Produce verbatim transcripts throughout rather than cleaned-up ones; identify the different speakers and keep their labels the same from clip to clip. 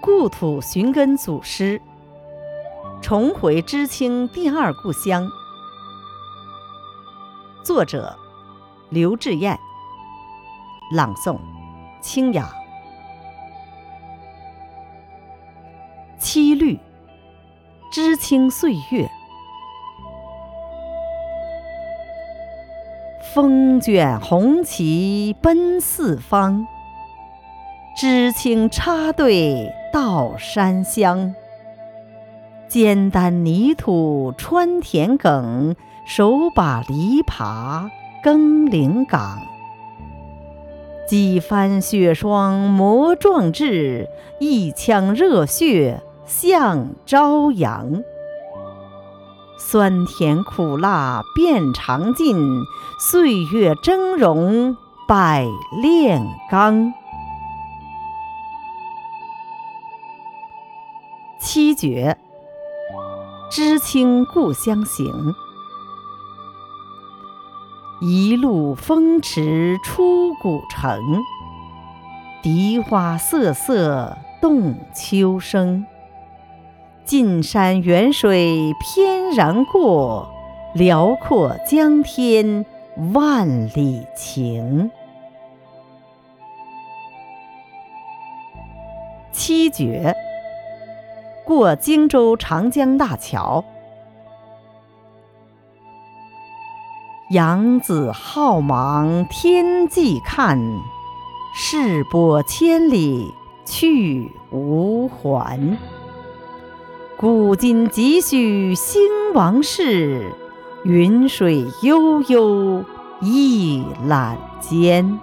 Speaker 1: 故土寻根祖师，重回知青第二故乡。作者刘志燕，朗诵清雅。七律，知青岁月。风卷红旗奔四方，知青插队到山乡。肩担泥土穿田埂，手把犁耙耕岭岗。几番雪霜磨壮志，一腔热血向朝阳。酸甜苦辣遍尝尽，岁月峥嵘百炼钢。七绝，知青故乡行。一路风驰出古城，荻花瑟瑟动秋声。近山远水翩然过，辽阔江天万里情。七绝，过荆州长江大桥。扬子浩茫天际看，势波千里去无还。古今几许兴亡事，云水悠悠一览间。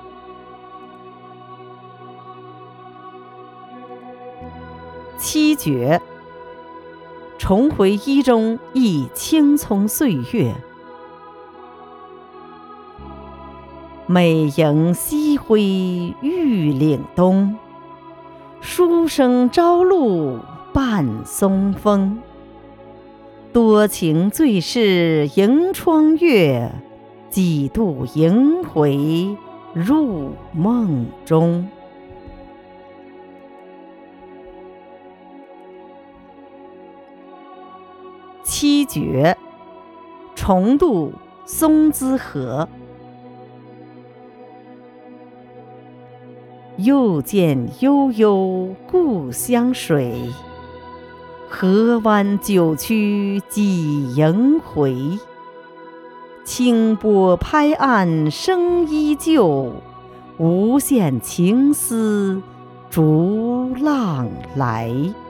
Speaker 1: 七绝，重回一中忆青葱岁月。美迎夕晖玉岭东，书生朝露伴松风。多情最是迎窗月，几度萦回入梦中。七绝，重渡松滋河。又见悠悠故乡水，河湾九曲几萦回。清波拍岸声依旧，无限情思逐浪来。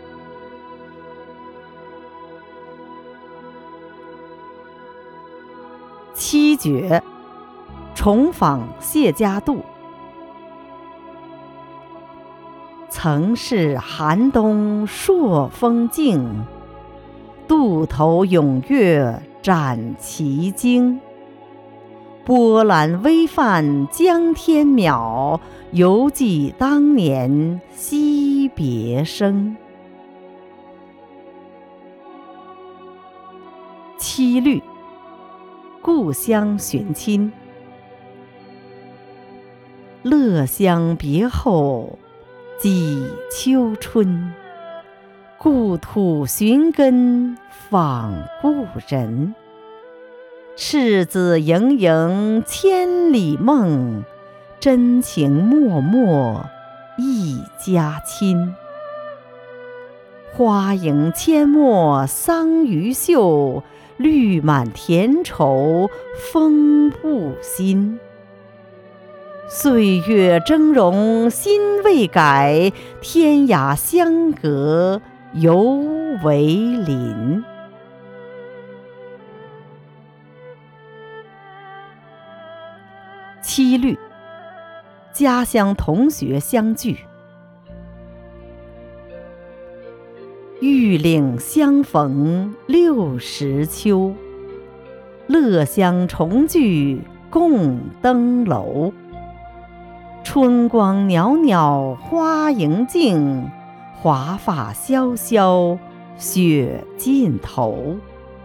Speaker 1: 七绝，重访谢家渡。曾是寒冬朔风劲，渡头踊跃展奇经。波澜微泛江天渺，犹记当年惜别生。七律，故乡寻亲。乐乡别后几秋春，故土寻根访故人。赤子盈盈千里梦，真情脉脉一家亲。花迎阡陌桑榆秀，绿满田畴风不新。岁月峥嵘心未改，天涯相隔犹为邻。七律，家乡同学相聚。玉岭相逢六十秋，乐乡重聚共登楼。春光袅袅花迎镜，华发萧萧雪尽头。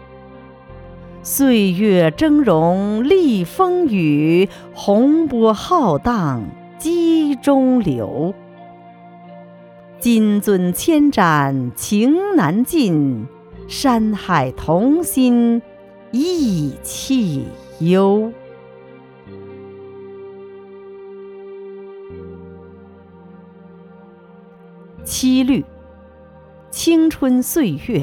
Speaker 1: 岁月峥嵘历风雨，洪波浩荡激中流。 金樽千盏情难尽，山海同心意气悠。七律，青春岁月。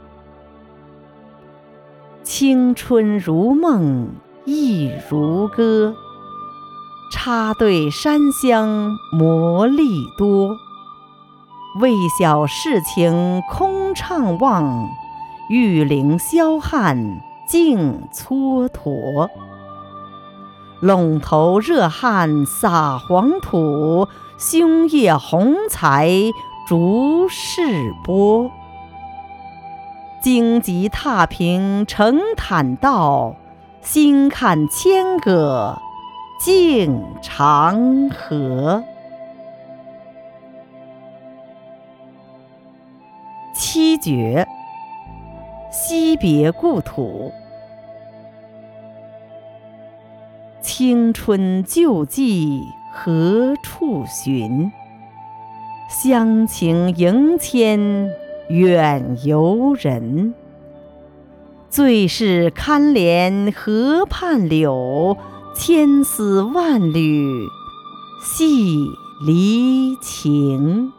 Speaker 1: 青春如梦亦如歌，插对山香魔力多。未晓世情空怅望，玉龄霄汉尽蹉跎。陇头热汗洒黄土，胸液红才逐世波。荆棘踏平成坦道，心看千舸尽长河。七绝，惜别故土。青春旧迹何处寻？乡情迎牵远游人。最是堪怜河畔柳，千丝万缕系离情。